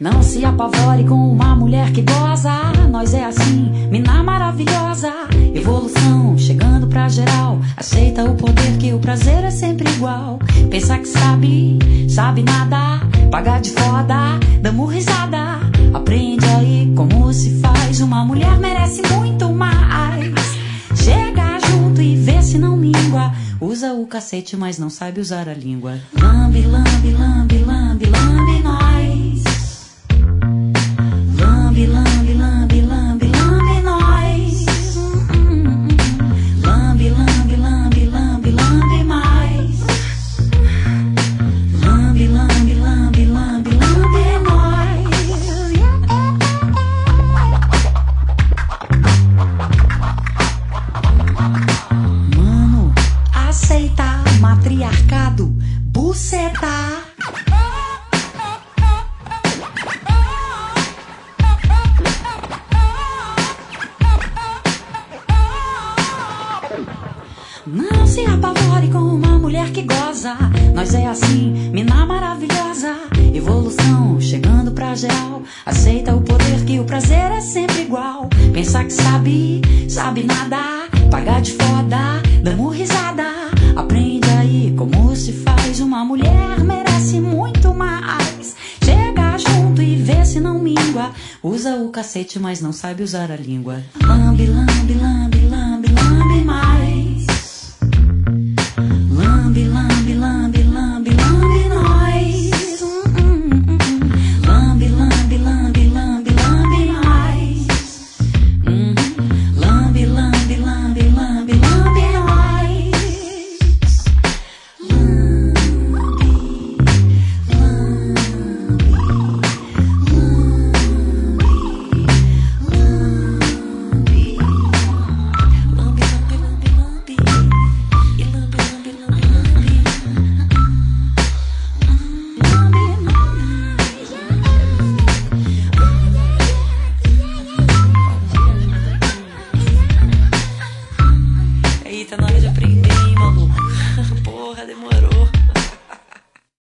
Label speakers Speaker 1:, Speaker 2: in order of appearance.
Speaker 1: Não se apavore com uma mulher que goza. Nós é assim, mina maravilhosa. Evolução, chegando pra geral. Aceita o poder que o prazer é sempre igual. Pensa que sabe nada. Paga de foda, damos risada. Aprende aí como se faz. Uma mulher merece muito mais. Chega junto e vê se não mingua. Usa o cacete, mas não sabe usar a língua. Lambe, lambe, lambe, lambe, lambe nós. Lambe, lambe, lambe, lambe, lambe nós. Lambe, lambe, lambe, lambe, lambe mais. Lambe, lambe, lambe, lambe, lambe nós. Mano, aceita matriarcado, buceta. Não se apavore com uma mulher que goza. Nós é assim, mina maravilhosa. Evolução, chegando pra geral. Aceita o poder que o prazer é sempre igual. Pensa que sabe nada. Paga de foda, damos risada. Aprende aí como se faz. Uma mulher merece muito mais. Chega junto e vê se não mingua. Usa o cacete, mas não sabe usar a língua. Lambe, lambe, lambe.